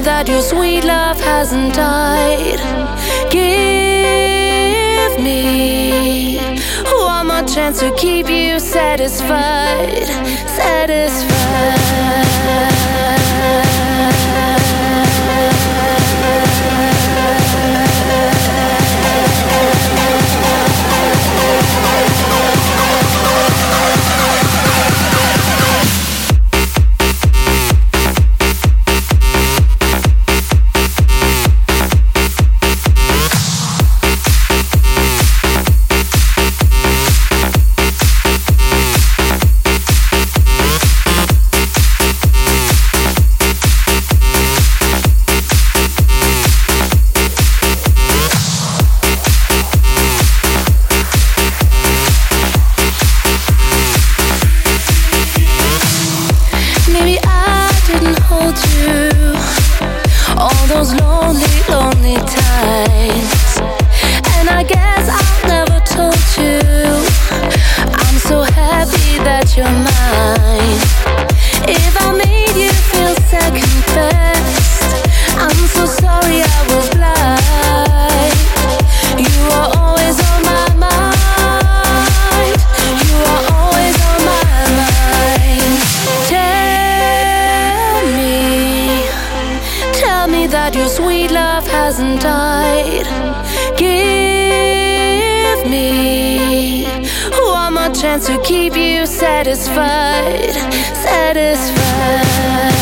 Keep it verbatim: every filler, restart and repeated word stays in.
that your sweet love hasn't died. Give me one more chance to keep you satisfied, satisfied. All those lonely, lonely times, and I guess I never told you I'm so happy that you're mine. If I made you feel second best, I'm so sorry I was blind. You are always on my mind. You are always on my mind. Tell me, tell me that your sweet love hasn't died. Give me one more chance to keep you satisfied, satisfied.